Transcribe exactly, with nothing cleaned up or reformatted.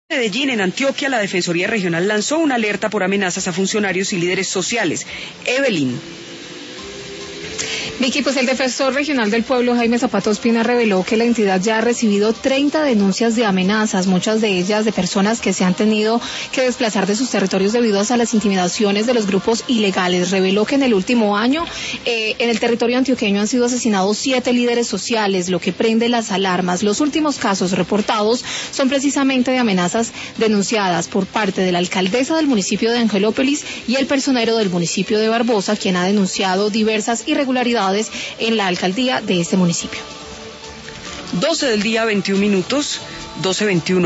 Medellín, en Antioquia, la Defensoría Regional lanzó una alerta por amenazas a funcionarios y líderes sociales. Evelyn. Vicky, pues el defensor regional del pueblo, Jaime Zapata Ospina, reveló que la entidad ya ha recibido treinta denuncias de amenazas, muchas de ellas de personas que se han tenido que desplazar de sus territorios debido a las intimidaciones de los grupos ilegales. Reveló que en el último año eh, en el territorio antioqueño han sido asesinados siete líderes sociales, lo que prende las alarmas. Los últimos casos reportados son precisamente de amenazas denunciadas por parte de la alcaldesa del municipio de Angelópolis y el personero del municipio de Barbosa, quien ha denunciado diversas irregularidades en la alcaldía de este municipio. doce del día, veintiún minutos, doce veintiuno.